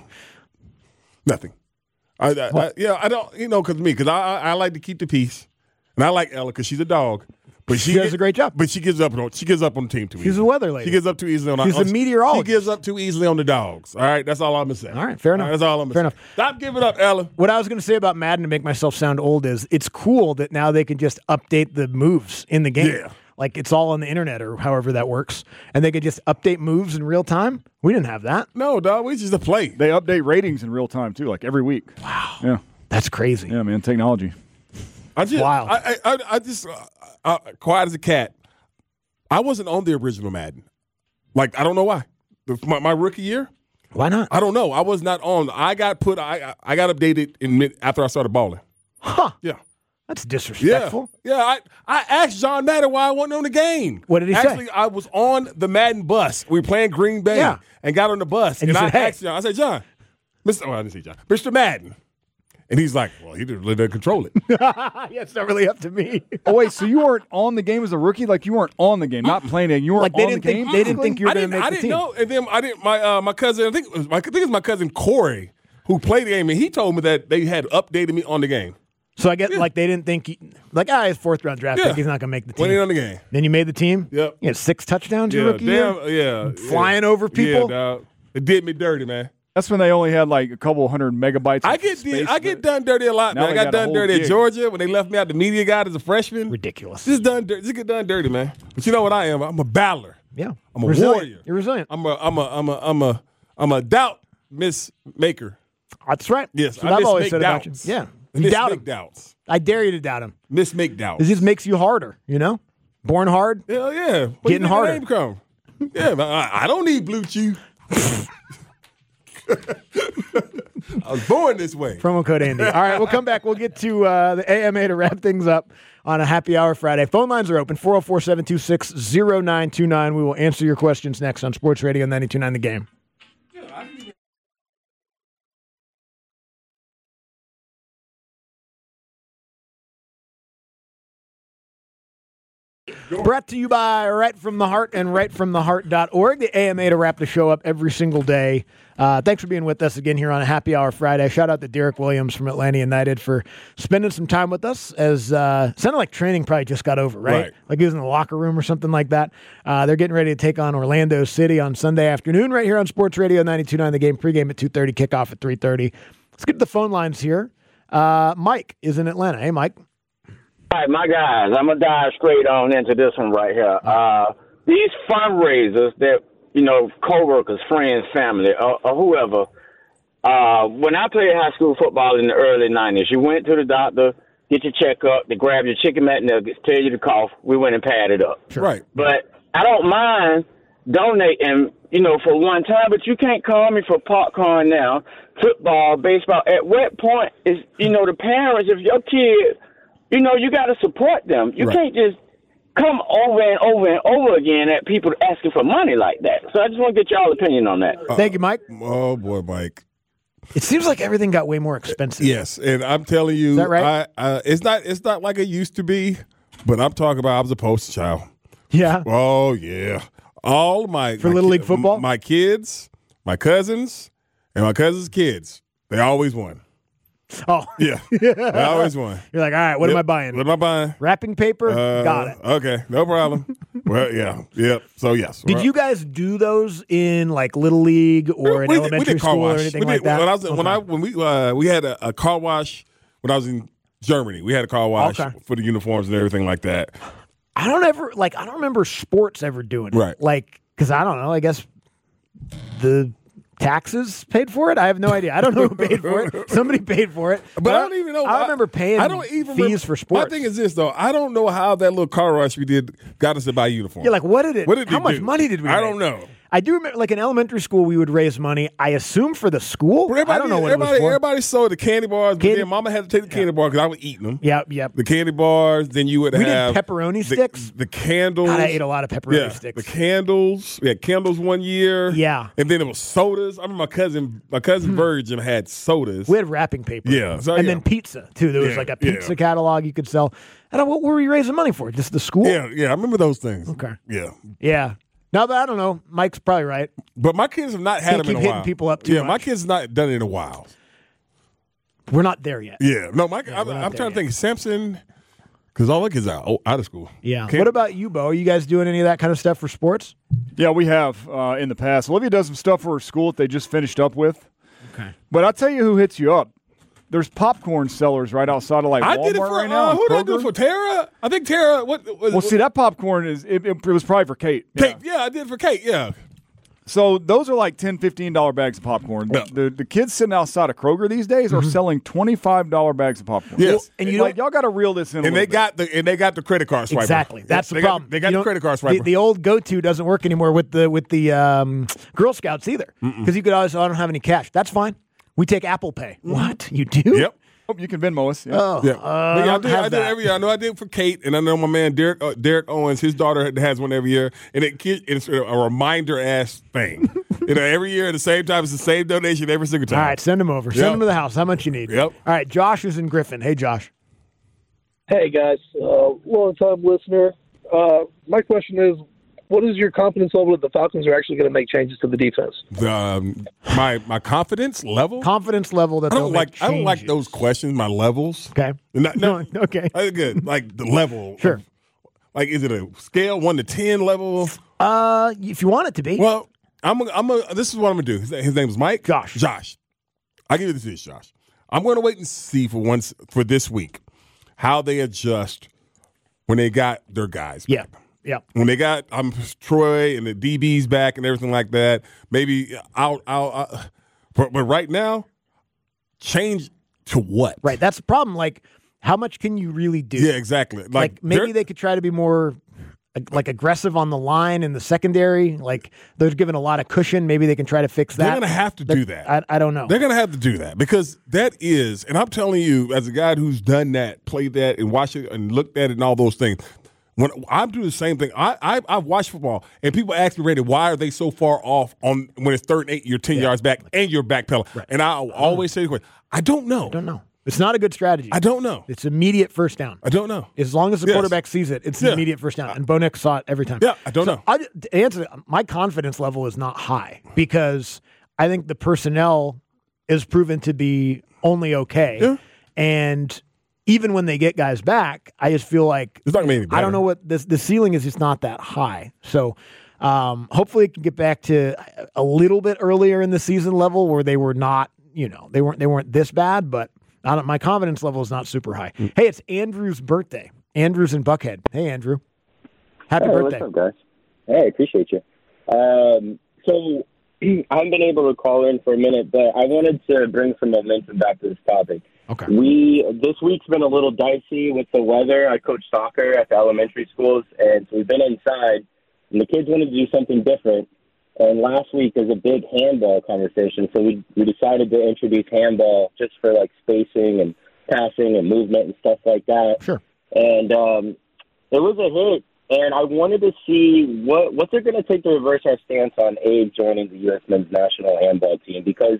S5: nothing. I, I, I, yeah, I don't. You know, because me, because I, I, I like to keep the peace, and I like Ella because she's a dog. But
S4: She does a great job.
S5: But she gives up on she gives up on the team too
S4: She's
S5: easily.
S4: a weather lady.
S5: She gives up too easily on
S4: She's
S5: on,
S4: a meteorologist.
S5: She gives up too easily on the dogs. All right, that's all I'm gonna say.
S4: All right, fair enough.
S5: that's all I'm gonna
S4: Fair
S5: say.
S4: enough.
S5: Stop giving up, Ella.
S4: What I was going to say about Madden to make myself sound old is it's cool that now they can just update the moves in the game.
S5: Yeah.
S4: Like it's all on the internet or however that works. And they could just update moves in real time. We didn't have that.
S5: No, dog. We just a play.
S9: They update ratings in real time, too, like every week. Wow. Yeah.
S4: That's crazy.
S9: Yeah, man, technology.
S5: I just,
S4: Wild.
S5: I, I, I, I just, uh, uh, quiet as a cat. I wasn't on the original Madden. Like, I don't know why. The, my, my rookie year,
S4: Why not?
S5: I don't know. I was not on. I got put. I I got updated in mid, after I started balling.
S4: Huh.
S5: Yeah,
S4: That's
S5: yeah,
S4: disrespectful.
S5: yeah. I, I asked John Madden why I wasn't on the game.
S4: What did he say?
S5: Actually, I was on the Madden bus. We were playing Green Bay.
S4: Yeah.
S5: and got on the bus.
S4: And
S5: And,
S4: you
S5: I
S4: said, "Hey."
S5: asked John. I said, John, Mister Oh, I didn't say John, Mister Madden. And he's like, well, he didn't really didn't control it.
S4: yeah, it's not really up to me.
S9: Oh, wait, so you weren't on the game as a rookie? Like, you weren't on the game, not playing it. You weren't
S4: Like, they
S9: on
S4: didn't
S9: the
S4: think-
S9: game?
S4: they didn't think you were
S5: I
S4: gonna
S5: didn't,
S4: make
S5: I
S4: the
S5: didn't
S4: team.
S5: know. And then I didn't. My uh, my cousin, I think it was my, I think it was my cousin Corey who played the game, and he told me that they had updated me on the game.
S4: So I get like they didn't think he, like ah he's fourth round draft
S5: Yeah.
S4: pick. He's not gonna make the team.
S5: When he on the game.
S4: Then you made the team.
S5: Yep.
S4: You had six touchdowns your
S5: Yeah,
S4: rookie
S5: damn,
S4: year.
S5: yeah,
S4: Flying
S5: yeah.
S4: over people?
S5: Yeah, dog. It did me dirty, man.
S9: That's when they only had like a couple hundred megabytes.
S5: I
S9: of
S5: get
S9: space
S5: I get done dirty a lot,
S9: Now
S5: man. I
S9: they
S5: got,
S9: got a
S5: done
S9: whole
S5: dirty at
S9: gig.
S5: Georgia when they left me out the media guide as a freshman.
S4: Ridiculous.
S5: Just done dirty. Just get done dirty, man. But you know what I am? I'm a battler.
S4: Yeah.
S5: I'm a
S4: Resilient.
S5: warrior.
S4: You're resilient.
S5: I'm a I'm a I'm a I'm a I'm a doubt miss maker.
S4: That's right.
S5: Yes,
S4: That's
S5: I
S4: what I've
S5: miss
S4: always
S5: make
S4: said about
S5: doubts.
S4: you. Yeah.
S5: I
S4: You
S5: miss
S4: doubt
S5: make
S4: him.
S5: doubts.
S4: I dare you to doubt him.
S5: Miss make doubts.
S4: It just makes you harder, you know? Born hard.
S5: Hell yeah. Where
S4: Getting
S5: you think the
S4: harder.
S5: name come? Yeah, but I, I don't need Blue Chew. I was born this way.
S4: Promo code Andy. All right, we'll come back. We'll get to uh, the A M A to wrap things up on a happy hour Friday. Phone lines are open, four oh four, seven two six, oh nine two nine. We will answer your questions next on Sports Radio ninety-two point nine The Game. Brought to you by Right From The Heart and right from the heart dot org, the A M A to wrap the show up every single day. Uh, thanks for being with us again here on a Happy Hour Friday. Shout out to Derek Williams from Atlanta United for spending some time with us as uh, sounded like training probably just got over, right?
S5: Right.
S4: Like he was in the locker room or something like that. Uh, they're getting ready to take on Orlando City on Sunday afternoon right here on Sports Radio ninety-two point nine The Game. Pregame at two thirty, kickoff at three thirty. Let's get to the phone lines here. Uh, Mike is in Atlanta. Hey, Mike.
S10: All right, my guys, I'm going to dive straight on into this one right here. Uh, these fundraisers that, you know, coworkers, friends, family, or, or whoever, uh, when I played high school football in the early nineties, you went to the doctor, get your checkup, they grab your chicken McNuggets, tell you to cough, we went and padded up.
S5: Right.
S10: But I don't mind donating, you know, for one time, but you can't call me for popcorn now, football, baseball. At what point is, you know, the parents, if your kid, you know, you got to support them. You
S5: Right.
S10: can't just come over and over and over again at people asking for money like that. So I just want to get y'all's opinion on that.
S4: Thank you, Mike.
S5: Oh boy, Mike.
S4: It seems like everything got way more expensive.
S5: Yes, and I'm telling you,
S4: Is that right?
S5: I, uh, it's not. It's not like it used to be. But I'm talking about I was a poster child.
S4: Yeah.
S5: Oh yeah, all my
S4: For
S5: my
S4: Little
S5: ki-
S4: League football?
S5: My kids, my cousins, and my cousins' kids. They always won.
S4: Oh,
S5: Yeah, they always won.
S4: you're like, all right, what am
S5: Yep.
S4: I buying?
S5: What am I buying?
S4: Wrapping paper?
S5: Uh,
S4: Got it.
S5: Okay, no problem. Well, yeah, yeah. So yes.
S4: Did you guys do those in like Little League or in
S5: we
S4: elementary
S5: did, we did car
S4: school
S5: wash.
S4: or anything
S5: we did,
S4: like that?
S5: When I was
S4: okay.
S5: when I when we uh, we had a, a car wash when I was in Germany. We had a car wash
S4: Okay.
S5: for the uniforms and everything like that.
S4: I don't ever like. I don't remember sports ever doing it.
S5: Right.
S4: Like, because I don't know. I guess the taxes paid for it. I have no idea. I don't know who paid for it. Somebody paid for it.
S5: But, I don't even know.
S4: I remember paying.
S5: I don't even
S4: fees
S5: remember,
S4: for sports.
S5: My thing is this though. I don't know how that little car wash we did got us to buy uniforms.
S4: Yeah, like what did it?
S5: What did
S4: how
S5: it
S4: much
S5: do?
S4: money did we?
S5: I
S4: make?
S5: don't know.
S4: I do remember, like in elementary school, we would raise money. I assume for the school.
S5: But everybody,
S4: I don't know what
S5: everybody,
S4: it was for.
S5: everybody sold the candy bars, but
S4: Candy-
S5: then Mama had to take the candy bars because I was eating them.
S4: Yep, yep.
S5: The candy bars. Then you would
S4: We did
S5: have
S4: pepperoni
S5: the,
S4: sticks.
S5: The candles.
S4: God, I ate a lot of pepperoni
S5: yeah,
S4: sticks.
S5: The candles. We had candles one year.
S4: Yeah.
S5: And then it was sodas. I remember my cousin, my cousin Virgin had sodas.
S4: We had wrapping paper.
S5: Yeah, so,
S4: and
S5: yeah.
S4: then pizza too. There was
S5: Yeah,
S4: like a
S5: yeah.
S4: pizza catalog you could sell. I don't. What were we raising money for? Just the school?
S5: Yeah, yeah. I remember those things.
S4: Okay.
S5: Yeah.
S4: Yeah. Now that I don't know, Mike's probably right.
S5: But my kids have not had
S4: Can't
S5: them in
S4: keep
S5: a
S4: hitting
S5: while.
S4: people up too
S5: Yeah, my
S4: much.
S5: kids have not done it in a while.
S4: We're not there yet.
S5: Yeah. No, my,
S4: Yeah,
S5: I'm,
S4: we're not
S5: I'm
S4: there
S5: trying to
S4: yet.
S5: think. Samson, because all the kids are out, out of school.
S4: Yeah.
S5: Can't-
S4: What about you, Bo? Are you guys doing any of that kind of stuff for sports?
S9: Yeah, we have uh, in the past. Olivia does some stuff for her school that they just finished up with.
S4: Okay.
S9: But I'll tell you who hits you up. There's popcorn sellers right outside of like
S5: I
S9: Walmart
S5: did it for
S9: right now.
S5: uh, who did I
S9: Kroger.
S5: do it for? Tara? I think Tara. What? what
S9: Well, see, that popcorn is it, it, it was probably for Kate.
S5: Kate. Yeah. I did it for Kate. Yeah.
S9: So those are like ten dollars, fifteen dollars bags of popcorn.
S5: Yeah.
S9: The the kids sitting outside of Kroger these days are selling twenty-five dollars bags of popcorn.
S5: Yes.
S4: and
S9: and
S4: you
S9: like y'all got to reel this in. a
S5: And they
S9: little bit.
S5: got the and they got the credit card swiper.
S4: Exactly. That's
S5: they
S4: the
S5: got-
S4: problem.
S5: They got
S4: You
S5: the
S4: don't-
S5: credit card
S4: The,
S5: swiper.
S4: the old go-to doesn't work anymore with the with the um, Girl Scouts either, because you could always. Oh, I don't have any cash. That's fine. We take Apple Pay. What you do?
S5: Yep.
S9: Oh, you can Venmo us. Yeah.
S4: Oh,
S5: Yeah,
S4: uh,
S5: But yeah, I
S4: don't
S5: did.
S4: have
S5: I did
S4: that.
S5: every year. I know I did for Kate, and I know my man Derek uh, Derek Owens. His daughter has one every year, and it it's a reminder ass thing. You know, every year at the same time, it's the same donation every single time.
S4: All right, send them over. Send
S5: Yep.
S4: them to the house. How much you need?
S5: Yep.
S4: All right, Josh is in Griffin. Hey, Josh.
S11: Hey, guys. Uh, long-time listener. Uh, my question is, what is your confidence level that the Falcons are actually going to make changes to the defense?
S5: The, um, my my confidence level.
S4: Confidence level that
S5: I
S4: they'll
S5: don't
S4: make
S5: like. I don't like
S4: changes.
S5: those questions. My levels.
S4: Okay.
S5: Not, no,
S4: No, okay.
S5: I think good. Like the level.
S4: Sure.
S5: of- like, is it a scale one to ten level?
S4: Uh, if you want it to be.
S5: Well, I'm. A, I'm. A, this is what I'm gonna do. His, his name is Mike.
S4: Josh.
S5: Josh. I give you this, is Josh. I'm going to wait and see for once for this week how they adjust when they got their guys.
S4: Yeah.
S5: back.
S4: Yeah.
S5: When they got um, Troy and the D Bs back and everything like that. Maybe I'll. I'll. Uh, but, but right now, change to what?
S4: Right. That's the problem. Like, how much can you really do?
S5: Yeah. Exactly. Like,
S4: Like, maybe
S5: they're-
S4: they could try to be more like aggressive on the line in the secondary. Like they're given a lot of cushion. Maybe they can try to fix that.
S5: They're going to have to do
S4: That-
S5: that.
S4: I, I don't know.
S5: They're going to have to do that because that is, and I'm telling you, as a guy who's done that, played that, and watched it, and looked at it, and all those things. When I'm doing the same thing, I I I've watched football, and people ask me, "Rated, why are they so far off on when it's third and eight, you're ten
S4: Yeah.
S5: yards back, and you're backpedaling?" And I always say, "I don't know.
S4: I don't know. It's not a good strategy.
S5: I don't know.
S4: It's immediate first down.
S5: I don't know.
S4: As long as the
S5: Yes.
S4: quarterback sees it, it's an
S5: Yeah.
S4: immediate first down. And Bo Nix saw it every time.
S5: Yeah, I don't
S4: So
S5: know.
S4: I, to answer that, my confidence level is not high because I think the personnel is proven to be only okay.
S5: Yeah.
S4: And even when they get guys back, I just feel like
S5: It's not going to be any better.
S4: I don't know what this the ceiling is just not that high. So um, hopefully it can get back to a little bit earlier in the season level where they were not, you know, they weren't they weren't this bad, but I don't, my confidence level is not super high.
S5: Mm.
S4: Hey, it's Andrew's birthday. Andrew's in Buckhead. Hey, Andrew. Happy
S12: Hey,
S4: birthday.
S12: What's up, guys? Hey, appreciate you. Um, so I haven't been able to call in for a minute, but I wanted to bring some momentum back to this topic.
S4: Okay.
S12: We this week's been a little dicey with the weather. I coach soccer at the elementary schools, and so we've been inside, and the kids wanted to do something different. And last week was a big handball conversation, so we we decided to introduce handball just for like spacing and passing and movement and stuff like that.
S4: Sure.
S12: And um, it was a hit, and I wanted to see what what they're going to take to reverse our stance on Abe joining the U S men's national handball team, because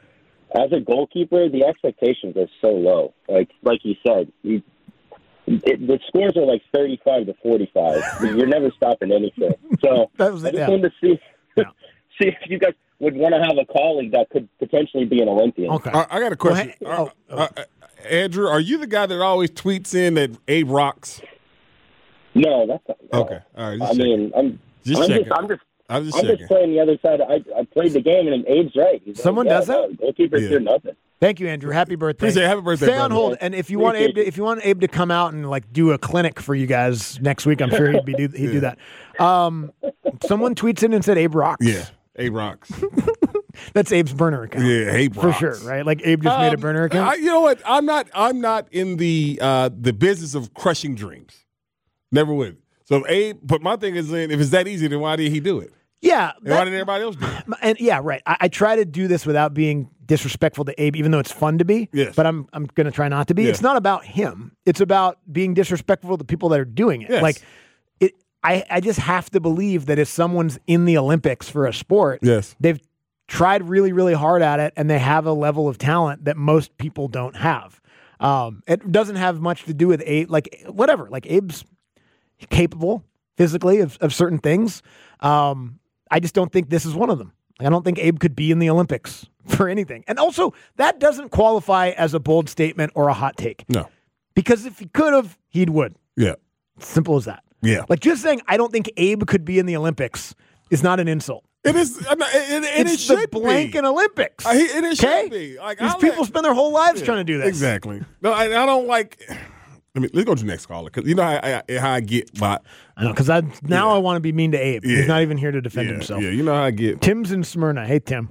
S12: as a goalkeeper, the expectations are so low. Like like you said, you, it, the scores are like thirty-five to forty-five. You're never stopping anything. So
S4: That was
S12: I
S4: it,
S12: just
S4: yeah.
S12: wanted to see
S4: Yeah.
S12: see if you guys would want to have a colleague that could potentially be an Olympian.
S4: Okay.
S5: I, I got a question.
S4: Well, hey-
S5: Uh, uh, Andrew, are you the guy that always tweets in that Abe rocks?
S12: No, that's not, no.
S5: Okay. All right.
S12: I
S5: Just
S12: mean, I'm
S5: Just
S12: I'm
S5: checking.
S12: just I'm just
S5: I'm just
S12: I'm
S5: checking.
S12: just playing the other side. I I played the game, and Abe's right. He's
S4: Someone
S12: like, yeah,
S4: does that?
S12: no, goalkeepers
S5: Yeah.
S12: do nothing.
S4: Thank you, Andrew. Happy birthday.
S5: Appreciate it. Happy birthday,
S4: Stay on
S5: brother.
S4: hold, and if you want Abe, to, if you want Abe to come out and like do a clinic for you guys next week, I'm sure he'd be do, he'd
S5: Yeah.
S4: do that. Um, someone tweets in and said Abe rocks.
S5: Yeah. Abe rocks.
S4: That's Abe's burner account.
S5: Yeah, Abe
S4: for
S5: rocks.
S4: sure, right? Like Abe just made a
S5: Um,
S4: burner account.
S5: I, you know what? I'm not. I'm not in the uh, the business of crushing dreams. Never would. So if Abe, but my thing is, then if it's that easy, then why did he do it?
S4: yeah,
S5: And why
S4: that-
S5: did everybody else do it?
S4: and yeah, right. I, I try to do this without being disrespectful to Abe, even though it's fun to be.
S5: Yes.
S4: But I'm I'm going to try not to be.
S5: Yeah.
S4: It's not about him. It's about being disrespectful to the people that are doing it.
S5: Yes.
S4: Like it. I I just have to believe that if someone's in the Olympics for a sport,
S5: Yes.
S4: they've tried really really hard at it, and they have a level of talent that most people don't have. Um, it doesn't have much to do with Abe. Like whatever. Like Abe's capable physically of, of certain things. Um, I just don't think this is one of them. I don't think Abe could be in the Olympics for anything. And also, that doesn't qualify as a bold statement or a hot take.
S5: No.
S4: Because if he could have, he would.
S5: Yeah.
S4: Simple as that.
S5: Yeah.
S4: Like just saying, I don't think Abe could be in the Olympics is not an insult.
S5: It is. I'm not- And, and
S4: it's
S5: it
S4: the
S5: should
S4: blank
S5: be.
S4: in Olympics.
S5: I, and it
S4: Okay?
S5: should be. Like
S4: These
S5: I
S4: people
S5: like-
S4: spend their whole lives
S5: Yeah,
S4: trying to do this.
S5: Exactly. No, I, I don't like. Let me let's go to the next caller because you know how I, how I get. But
S4: I know, because I now
S5: Yeah.
S4: I want to be mean to Abe.
S5: Yeah.
S4: He's not even here to defend
S5: yeah,
S4: himself.
S5: yeah, you know how I get.
S4: Tim's in Smyrna. Hey, Tim.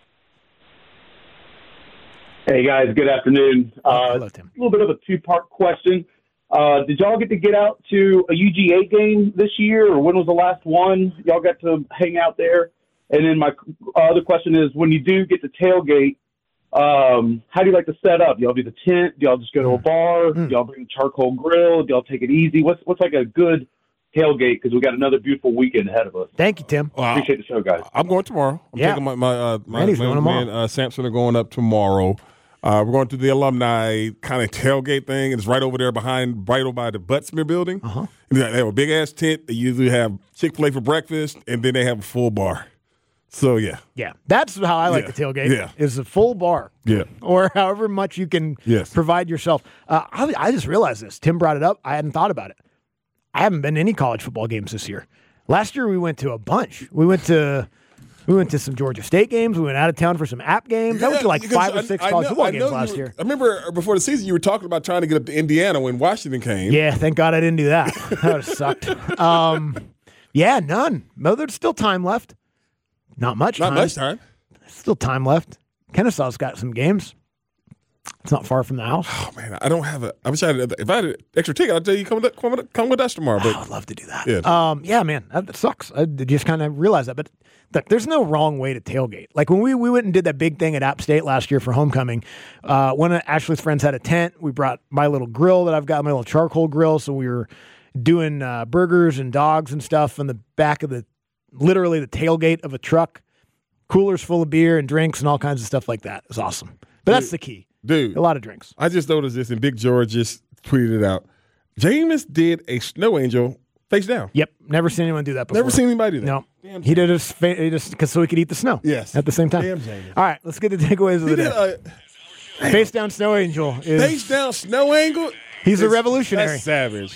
S13: Hey guys, good afternoon. Uh,
S4: Hello, Tim.
S13: A little bit of a two-part question. Uh, did y'all get to get out to a U G A game this year, or when was the last one? Y'all got to hang out there? And then my other question is, when you do get to tailgate, um, how do you like to set up? Do y'all do the tent? Do y'all just go to a bar? Do y'all bring a charcoal grill? Do y'all take it easy? What's what's like a good tailgate? Because we got another beautiful weekend ahead of us.
S4: Thank you, Tim.
S5: Wow.
S13: Appreciate the show, guys.
S5: I'm going tomorrow. I'm
S4: Yeah.
S5: taking my my uh, my,
S4: Randy's
S5: my
S4: going
S5: man
S4: tomorrow.
S5: uh, Sampson are going up tomorrow. Uh, we're going to the alumni kind of tailgate thing. It's right over there behind, right over by the Buttsmere building.
S4: Uh-huh.
S5: And they have a big ass tent. They usually have Chick-fil-A for breakfast, and then they have a full bar. So yeah,
S4: Yeah, that's how I like
S5: Yeah.
S4: the tailgate.
S5: Yeah.
S4: Is a full bar.
S5: Yeah.
S4: Or however much you can
S5: Yes.
S4: provide yourself. Uh, I, I just realized this. Tim brought it up. I hadn't thought about it. I haven't been to any college football games this year. Last year we went to a bunch. We went to we went to some Georgia State games. We went out of town for some app games. I went to like
S5: because
S4: five or
S5: I-
S4: six
S5: I
S4: college
S5: know-
S4: football
S5: I
S4: games
S5: know
S4: last
S5: you were-
S4: year.
S5: I remember before the season you were talking about trying to get up to Indiana when Washington came.
S4: Yeah, thank God I didn't do that. That would have sucked. Um, yeah, none. No, there's still time left. Not much
S5: Not
S4: time.
S5: much time.
S4: Still time left. Kennesaw's got some games. It's not far from the house.
S5: Oh man, I don't have a. I wish I had. If I had an extra ticket, I'd tell you come with, come with, come with us tomorrow. But
S4: I would love to do that.
S5: Yeah.
S4: Um, yeah, man, that sucks. I just kind of realized that. But look, there's no wrong way to tailgate. Like when we, we went and did that big thing at App State last year for homecoming, uh, one of Ashley's friends had a tent. We brought my little grill that I've got, my little charcoal grill. So we were doing uh, burgers and dogs and stuff in the back of the, literally the tailgate of a truck, coolers full of beer and drinks and all kinds of stuff like that. It was awesome. But that's the key.
S5: Dude,
S4: a lot of drinks.
S5: I just noticed this, and Big George just tweeted it out. Jameis did a snow angel face down.
S4: Yep, never seen anyone do that before.
S5: Never seen anybody do that.
S4: No,
S5: Damn
S4: he did it just, he just cause so he could eat the snow.
S5: Yes,
S4: at the same time.
S5: Damn Jameis.
S4: All right, let's get the takeaways of
S5: He
S4: the
S5: did
S4: day.
S5: a
S4: Face down snow angel is
S5: face down snow angle.
S4: he's a
S5: It's-
S4: revolutionary.
S5: That's savage.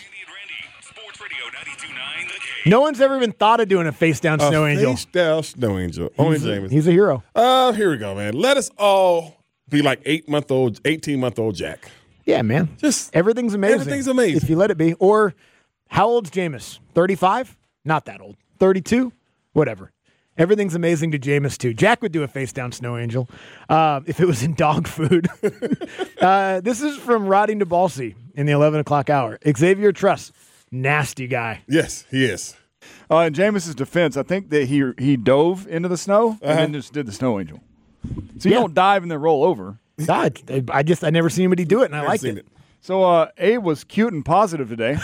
S4: No one's ever even thought of doing a face down
S5: A
S4: snow angel.
S5: face down snow angel. Only
S4: He's a,
S5: Jameis.
S4: he's a hero.
S5: Uh, here we go, man. Let us all be like eight month old, eighteen month old Jack.
S4: Yeah, man.
S5: Just
S4: everything's amazing.
S5: everything's amazing.
S4: if you let it be. Or how old's Jameis? thirty-five? Not that old. thirty-two? Whatever. Everything's amazing to Jameis too. Jack would do a face down snow angel uh, if it was in dog food. uh, this is from Roddy Nabalsi in the eleven o'clock hour. Xavier Truss, nasty guy.
S5: Yes, he is.
S9: Uh, in Jameis's defense, I think that he he dove into the snow
S5: Uh-huh.
S9: and then just did the snow angel. So you
S4: Yeah.
S9: don't dive and then roll over.
S4: I, I just I never seen anybody do it, and I
S5: Never
S4: liked
S5: seen
S4: it.
S5: it.
S9: So uh, Abe was cute and positive today.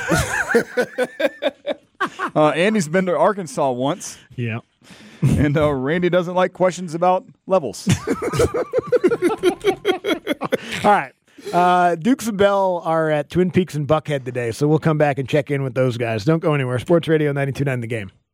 S9: uh, Andy's been to Arkansas once.
S4: Yeah.
S9: And uh, Randy doesn't like questions about levels.
S4: All right. Uh, Dukes and Bell are at Twin Peaks and Buckhead today, so we'll come back and check in with those guys. Don't go anywhere. Sports Radio ninety-two point nine The Game.